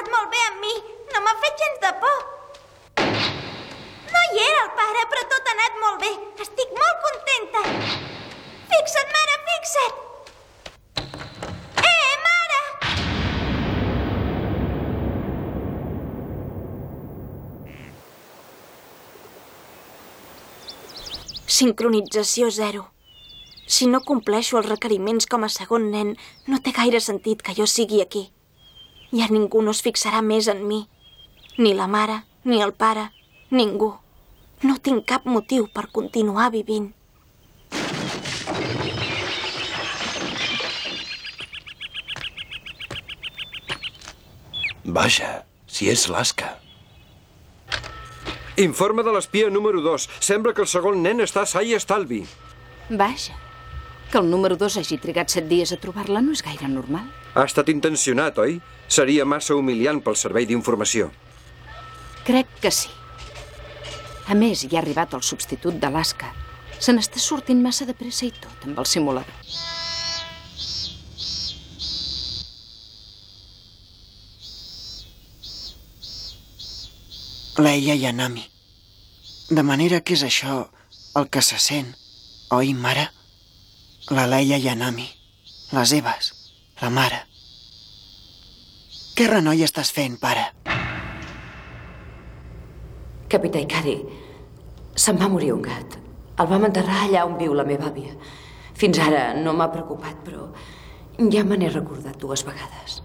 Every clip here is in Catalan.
portat molt bé amb mi. No m'ha fet gens de por. No hi era el pare, però tot ha anat molt bé. Estic molt contenta. Fixa't, mare, fixa't. Mare! Sincronització 0. Si no compleixo els requeriments com a segon nen, no té gaire sentit que jo sigui aquí. Ja ningú no es fixarà més en mi. Ni la mare, ni el pare, ningú. No tinc cap motiu per continuar vivint. Vaja, si és l'Aska. Informe de l'espia número 2. Sembla que el segon nen està sa i estalvi. Vaja, que el número 2 hagi trigat 7 dies a trobar-la no és gaire normal. Ha estat intencionat, oi? Seria massa humiliant pel servei d'informació. Crec que sí. A més, hi ha arribat el substitut de l'Aska. Se n'està sortint massa de pressa i tot amb el simulador. Leia Yanami. De manera que és això el que se sent, oi, mare? La Leia Yanami, les Eves, la mare. Què renoi estàs fent, pare? Capità Ikari, se'n va morir un gat. El vam enterrar allà on viu la meva àvia. Fins ara no m'ha preocupat, però ja me n'he recordat 2 vegades.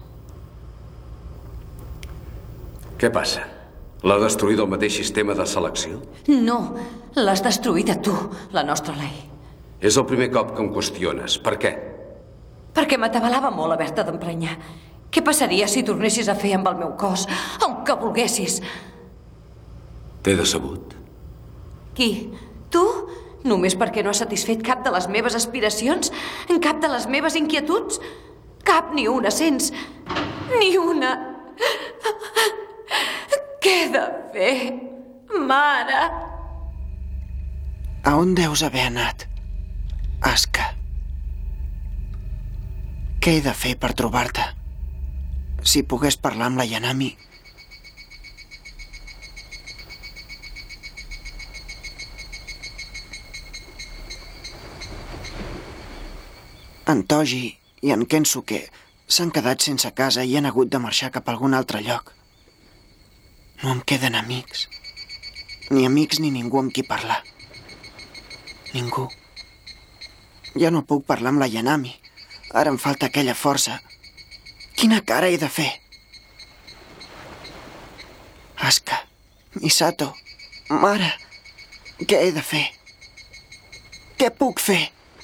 Què passa? L'ha destruït el mateix sistema de selecció? No, l'has destruïda tu, la nostra Lei. És el primer cop que em qüestiones. Per què? Perquè m'atabalava molt haver-te d'emprenyar. Què passaria si tornessis a fer amb el meu cos el que volguessis? T'he decebut. Qui? Tu? Només perquè no has satisfet cap de les meves aspiracions? Cap de les meves inquietuds? Cap ni una, sents? Ni una. Què he de fer, mare? A on deus haver anat, Aska? Què he de fer per trobar-te? Si pogués parlar amb la Yanami... En Toji i en Kensuke s'han quedat sense casa i han hagut de marxar cap a algun altre lloc. No em queden amics. Ni amics ni ningú amb qui parlar. Ningú. Ja no puc parlar amb la Yanami. Ara em falta aquella força. Quina cara he de fer? Aska, Misato, mare, què he de fer? Què puc fer?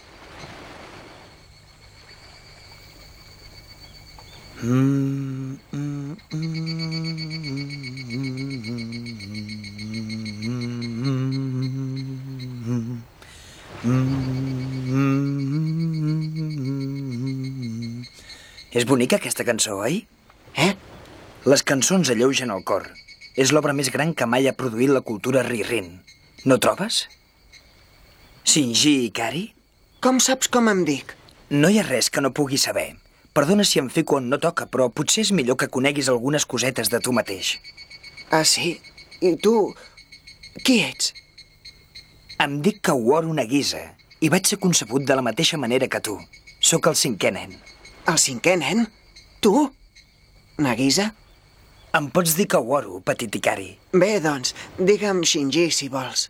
És bonica aquesta cançó, oi? Les cançons alleugen el cor. És l'obra més gran que mai ha produït la cultura Ririn. No trobes? Shinji Ikari? Com saps com em dic? No hi ha res que no pugui saber. Perdona si em fico on no toca, però potser és millor que coneguis algunes cosetes de tu mateix. Ah, sí? I tu... qui ets? Em dic Kaworu Nagisa i vaig ser concebut de la mateixa manera que tu. Sóc el 5è nen. El 5è nen? Tu? Nagisa? Em pots dir Kaworu, petit Ikari. Bé, doncs, digue'm Shinji, si vols.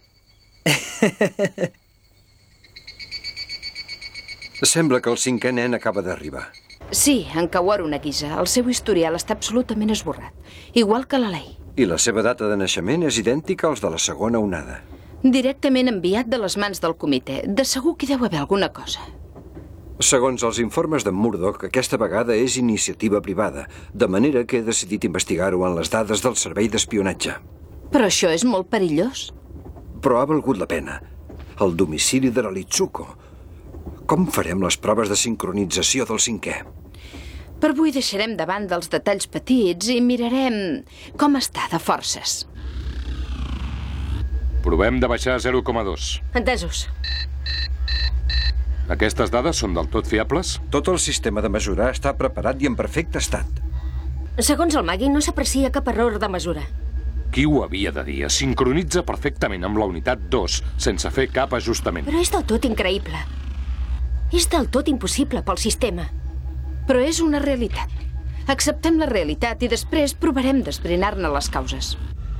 Sembla que el 5è nen acaba d'arribar. Sí, en Kaworu Nagisa. El seu historial està absolutament esborrat. Igual que la Lei. I la seva data de naixement és idèntica als de la segona onada. Directament enviat de les mans del comitè. De segur que hi deu haver alguna cosa. Segons els informes d'en Murdoch, aquesta vegada és iniciativa privada, de manera que he decidit investigar-ho en les dades del servei d'espionatge. Però això és molt perillós. Però ha valgut la pena. El domicili de la Litsuko. Com farem les proves de sincronització del 5è? Per avui deixarem de banda els detalls petits i mirarem com està de forces. Provem de baixar a 0,2. Entesos. Aquestes dades són del tot fiables? Tot el sistema de mesurar està preparat i en perfecte estat. Segons el Maggie, no s'aprecia cap error de mesura. Qui ho havia de dir? Es sincronitza perfectament amb la unitat 2, sense fer cap ajustament. Però és del tot increïble. És del tot impossible pel sistema. Però és una realitat. Acceptem la realitat i després provarem d'esbrinar-ne les causes.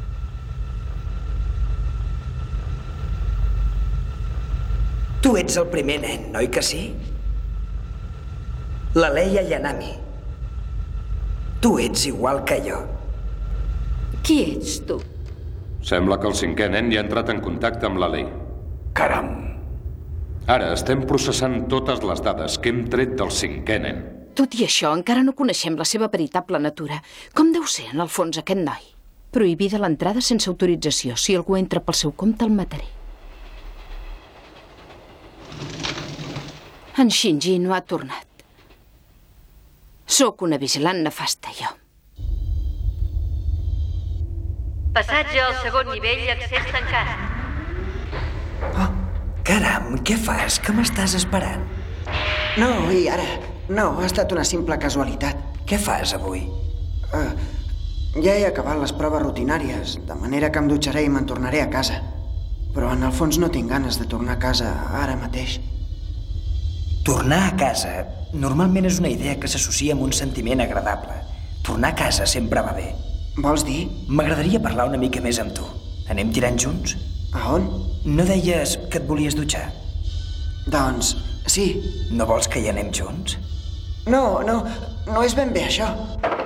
Tu ets el primer nen, oi que sí? La Leia Yanami. Tu ets igual que jo. Qui ets, tu? Sembla que el 5è nen ja ha entrat en contacte amb la Lei. Caram. Ara estem processant totes les dades que hem tret del 5è nen. Tot i això, encara no coneixem la seva veritable natura. Com deu ser, en el fons, aquest noi? Prohibida l'entrada sense autorització. Si algú entra pel seu compte, el mataré. En Shinji no ha tornat. Sóc una vigilant nefasta, jo. Passatge al segon nivell, accés tancat. Oh, caram, què fas? Que m'estàs esperant? No, i ara? No, ha estat una simple casualitat. Què fas avui? Ja he acabat les proves rutinàries, de manera que em dutxaré i me'n tornaré a casa. Però en el fons no tinc ganes de tornar a casa ara mateix. Tornar a casa normalment és una idea que s'associa amb un sentiment agradable. Tornar a casa sempre va bé. Vols dir? M'agradaria parlar una mica més amb tu. Anem tirant junts? A on? No deies que et volies dutxar? Doncs, sí. No vols que hi anem junts? No és ben bé això.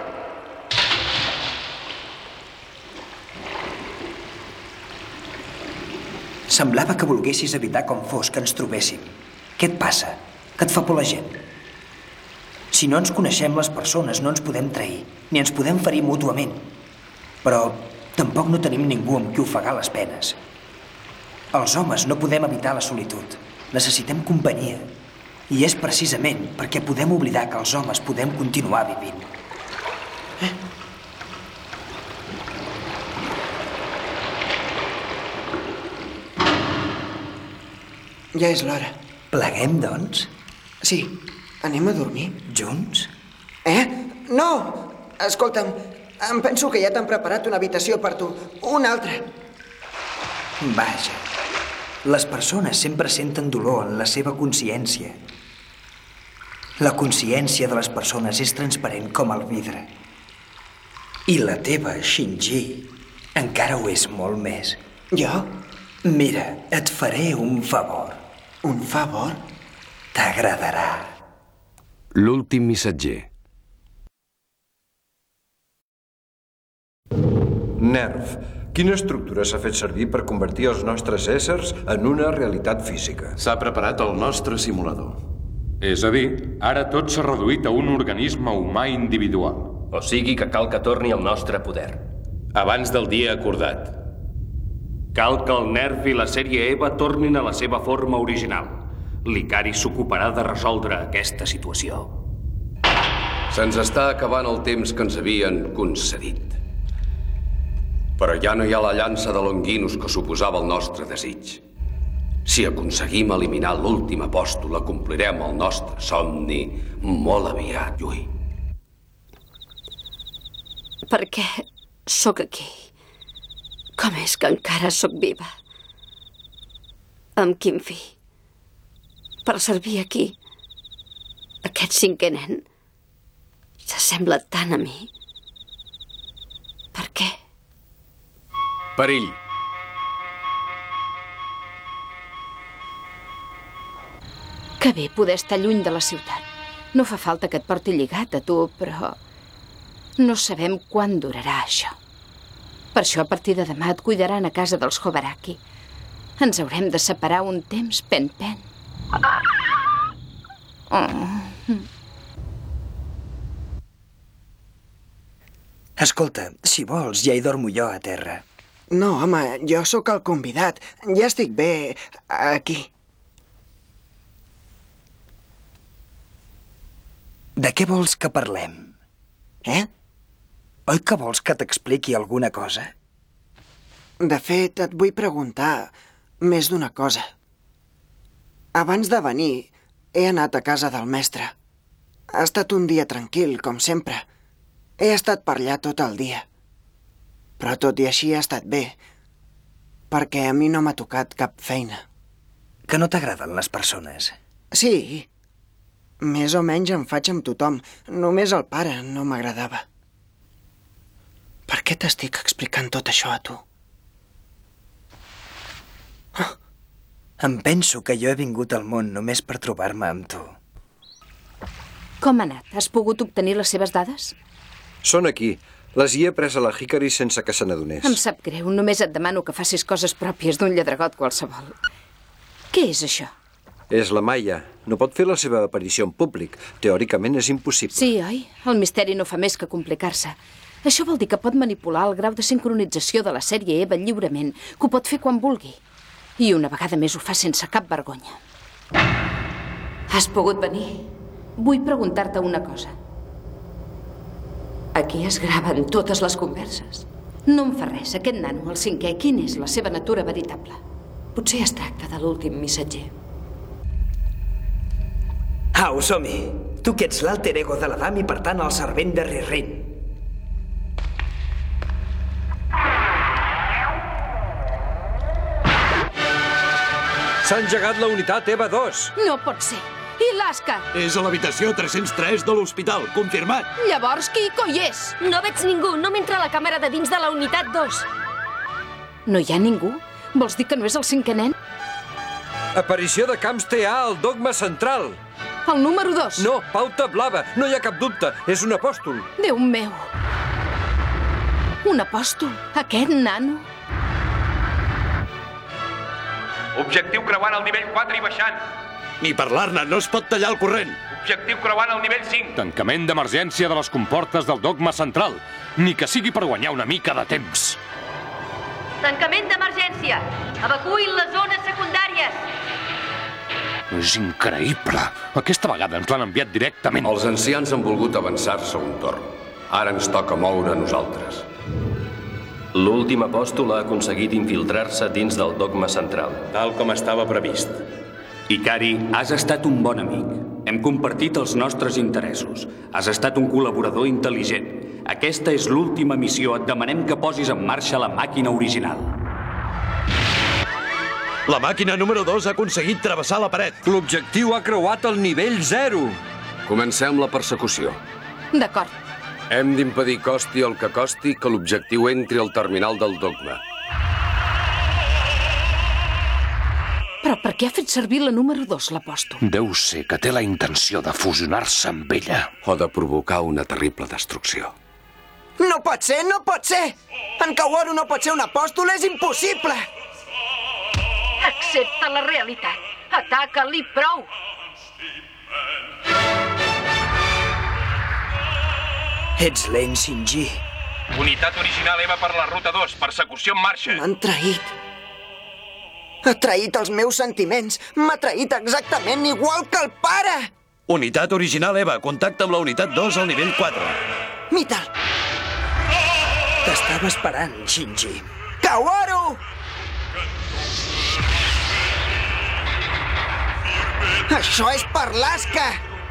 Semblava que volguessis evitar com fos que ens trobéssim. Què et passa? Que et fa por la gent? Si no ens coneixem les persones, no ens podem trair, ni ens podem ferir mútuament. Però tampoc no tenim ningú amb qui ofegar les penes. Els homes no podem evitar la solitud. Necessitem companyia. I és precisament perquè podem oblidar que els homes podem continuar vivint. Ja és l'hora. Pleguem, doncs? Sí. Anem a dormir? Junts? No! Escolta'm, em penso que ja t'han preparat una habitació per tu. Una altra. Vaja. Les persones sempre senten dolor en la seva consciència. La consciència de les persones és transparent com el vidre. I la teva, Shinji, encara ho és molt més. Jo? Mira, et faré un favor. Un favor? T'agradarà. L'últim missatger. NERV. Quina estructura s'ha fet servir per convertir els nostres éssers en una realitat física? S'ha preparat el nostre simulador. És a dir, ara tot s'ha reduït a un organisme humà individual. O sigui que cal que torni al nostre poder. Abans del dia acordat. Cal que el NERV i la sèrie EVA tornin a la seva forma original. L'Ikari s'ocuparà de resoldre aquesta situació. Se'ns està acabant el temps que ens havien concedit. Però ja no hi ha la llança de Longinus que suposava el nostre desig. Si aconseguim eliminar l'últim apòstol, complirem el nostre somni molt aviat, Yui. Per què sóc aquí? Com és que encara sóc viva? Amb quin fi? Per servir aquí. Aquest 5è nen s'assembla tant a mi. Per què? Perill. Que bé poder estar lluny de la ciutat. No fa falta que et porti lligat a tu, però no sabem quan durarà això. Per això, a partir de demà et cuidaran a casa dels Hobaraki. Ens haurem de separar un temps pen-pen. Escolta, si vols, ja hi dormo jo a terra. No, home, jo sóc el convidat. Ja estic bé aquí. De què vols que parlem? Oi que vols que t'expliqui alguna cosa? De fet, et vull preguntar més d'una cosa. Abans de venir, he anat a casa del mestre. Ha estat un dia tranquil, com sempre. He estat per allà tot el dia. Però tot i així ha estat bé, perquè a mi no m'ha tocat cap feina. Que no t'agraden les persones? Sí, més o menys em faig amb tothom. Només el pare no m'agradava. Per què t'estic explicant tot això a tu? Em penso que jo he vingut al món només per trobar-me amb tu. Com ha anat? Has pogut obtenir les seves dades? Són aquí. Les hi he pres a la Hickory sense que se n'adonés. Em sap greu, només et demano que facis coses pròpies d'un lladregot qualsevol. Què és això? És la Maia. No pot fer la seva aparició en públic. Teòricament és impossible. Sí, oi? El misteri no fa més que complicar-se. Això vol dir que pot manipular el grau de sincronització de la sèrie EVA lliurement, que ho pot fer quan vulgui. I una vegada més ho fa sense cap vergonya. Has pogut venir? Vull preguntar-te una cosa. Aquí es graven totes les converses. No em fa res. Aquest nano, el 5è, quina és la seva natura veritable? Potser es tracta de l'últim missatger. Au, som-hi! Tu que ets l'alter ego de l'Adam i, per tant, el servent de Rirrin. S'ha engegat la unitat EVA 2. No pot ser. I l'Aska? És a l'habitació 303 de l'hospital, confirmat. Llavors, qui hi és? No veig ningú, no m'entra a la càmera de dins de la unitat 2. No hi ha ningú? Vols dir que no és el 5è nen? Aparició de camps TA al dogma central. El número 2? No, pauta blava. No hi ha cap dubte. És un apòstol. Déu meu. Un apòstol? Aquest nano? Objectiu creuant el nivell 4 i baixant. Ni parlar-ne, no es pot tallar el corrent. Objectiu creuant el nivell 5. Tancament d'emergència de les comportes del dogma central. Ni que sigui per guanyar una mica de temps. Tancament d'emergència. Evacuïn les zones secundàries. És increïble. Aquesta vegada ens l'han enviat directament. Els ancians han volgut avançar-se un torn. Ara ens toca moure a nosaltres. L'últim apòstol ha aconseguit infiltrar-se dins del dogma central, tal com estava previst. Ikari, has estat un bon amic. Hem compartit els nostres interessos. Has estat un col·laborador intel·ligent. Aquesta és l'última missió. Et demanem que posis en marxa la màquina original. La màquina número 2 ha aconseguit travessar la paret. L'objectiu ha creuat el nivell 0. Comencem la persecució. D'acord. Hem d'impedir, costi el que costi, que l'objectiu entri al terminal del dogma. Però per què ha fet servir la número 2, l'apòstol? Deu ser que té la intenció de fusionar-se amb ella. O de provocar una terrible destrucció. No pot ser, no pot ser! En Kaworu no pot ser un apòstol, és impossible! Accepta la realitat. Ataca-li prou. Ets lent, Shinji. Unitat original EVA per la ruta 2. Persecució en marxa. M'han traït. Ha traït els meus sentiments. M'ha traït exactament igual que el pare! Unitat original EVA. Contacta amb la unitat 2 al nivell 4. Mital! T'estava esperant, Shinji. Kaworu! Això és per l'Aska!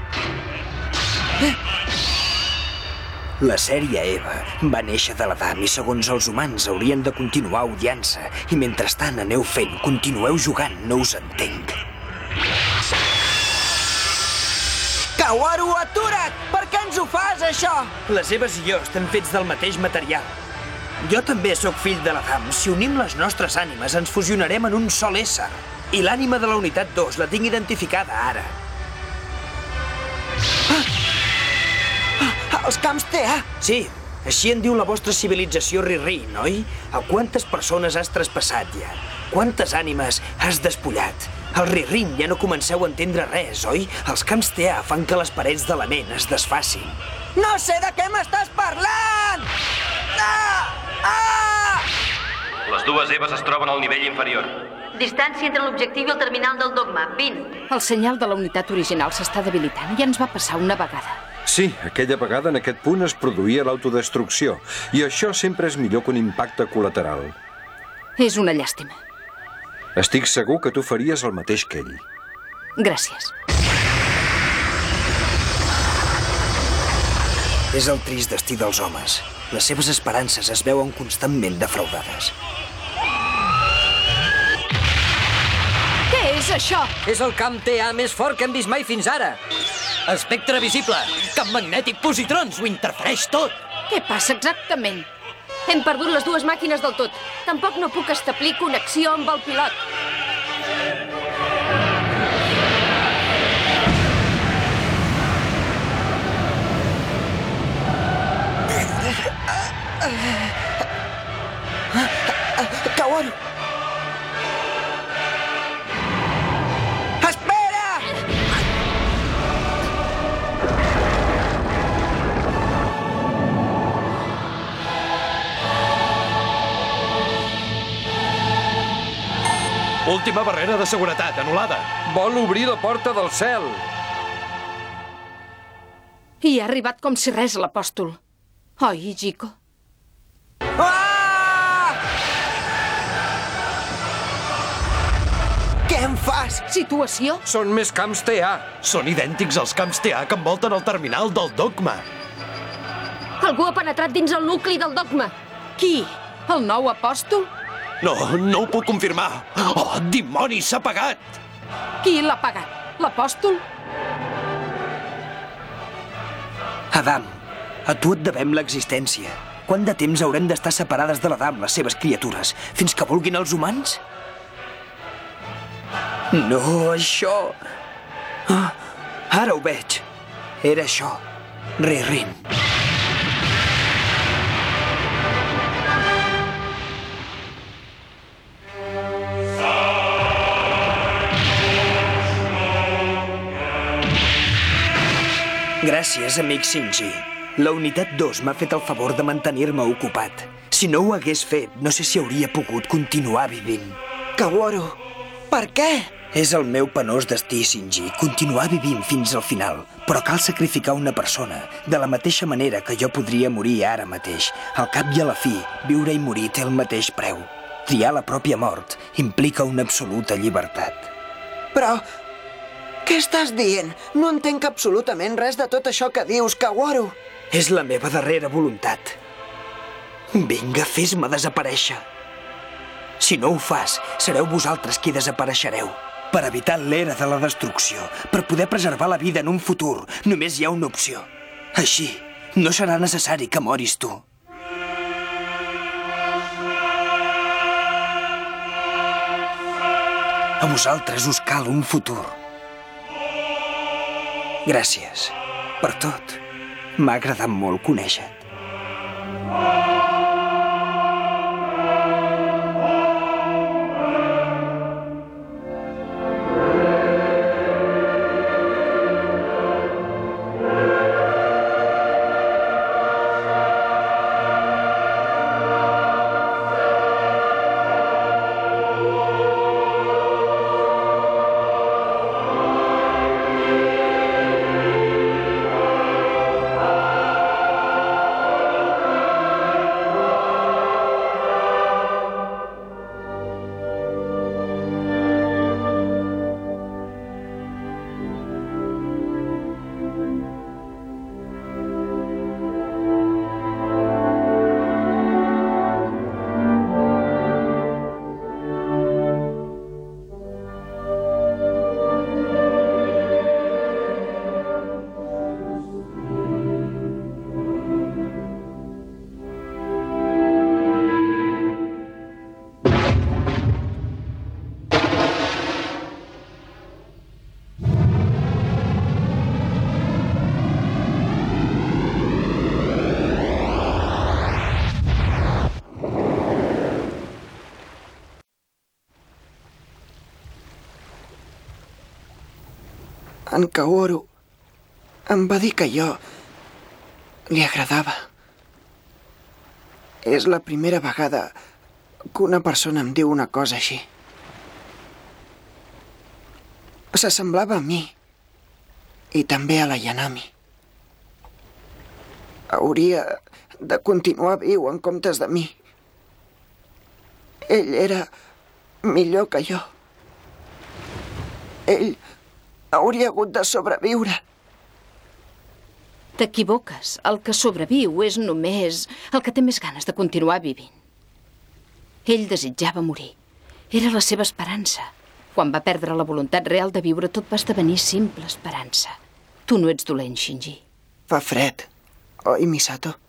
La sèrie EVA va néixer de l'Adam i, segons els humans, haurien de continuar odiant-se. I mentrestant aneu fent, continueu jugant, no us entenc. Kaworu, atura't! Per què ens ho fas, això? Les Eves i jo estem fets del mateix material. Jo també sóc fill de l'Adam. Si unim les nostres ànimes, ens fusionarem en un sol ésser. I l'ànima de la unitat 2 la tinc identificada ara. Els camps TA! Sí, així en diu la vostra civilització Rirrin, oi? A quantes persones has traspassat ja? Quantes ànimes has despullat? Al Rirrin ja no comenceu a entendre res, oi? Els camps TA fan que les parets de la ment es desfacin. No sé de què m'estàs parlant! Les dues Eves es troben al nivell inferior. Distància entre l'objectiu i el terminal del dogma, 20. El senyal de la unitat original s'està debilitant. Ja ens va passar una vegada. Sí, aquella vegada en aquest punt es produïa l'autodestrucció. I això sempre és millor que un impacte col·lateral. És una llàstima. Estic segur que tu faries el mateix que ell. Gràcies. És el trist destí dels homes. Les seves esperances es veuen constantment defraudades. Què és això? És el camp TA més fort que hem vist mai fins ara. Espectre visible, camp magnètic, positrons, ho interfereix tot. Què passa exactament? Hem perdut les dues màquines del tot. Tampoc no puc establir connexió amb el pilot. Kaworu! Espera! Última barrera de seguretat, anul·lada. Vol obrir la porta del cel. I ha arribat com si res l'apòstol. Oi, Jiko? Què em fas? Situació? Són més camps TA. Són idèntics als camps TA que envolten el terminal del dogma. Algú ha penetrat dins el nucli del dogma. Qui? El nou apòstol? No ho puc confirmar. Oh, dimoni, s'ha apagat! Qui l'ha pagat? L'apòstol? Adam, a tu et devem l'existència. Quant de temps haurem d'estar separades de l'Adam, les seves criatures? Fins que vulguin els humans? No, això... Ah, ara ho veig. Era això. Rin. Gràcies, amic Shinji. La unitat 2 m'ha fet el favor de mantenir-me ocupat. Si no ho hagués fet, no sé si hauria pogut continuar vivint. Kaworu, per què? És el meu penós destí, Shinji, continuar vivint fins al final. Però cal sacrificar una persona, de la mateixa manera que jo podria morir ara mateix. Al cap i a la fi, viure i morir té el mateix preu. Triar la pròpia mort implica una absoluta llibertat. Però... què estàs dient? No entenc absolutament res de tot això que dius, Kaworu. És la meva darrera voluntat. Vinga, fes-me desaparèixer. Si no ho fas, sereu vosaltres qui desapareixereu. Per evitar l'era de la destrucció, per poder preservar la vida en un futur, només hi ha una opció. Així, no serà necessari que moris tu. A vosaltres us cal un futur. Gràcies per tot. M'ha agradat molt conèixer-te. En Kaworu em va dir que jo li agradava. És la primera vegada que una persona em diu una cosa així. S'assemblava a mi i també a la Yanami. Hauria de continuar viu en comptes de mi. Ell era millor que jo. Ell hauria hagut de sobreviure. T'equivoques. El que sobreviu és només el que té més ganes de continuar vivint. Ell desitjava morir. Era la seva esperança. Quan va perdre la voluntat real de viure, tot va esdevenir simple esperança. Tu no ets dolent, Shinji. Fa fred. Oi, Misato?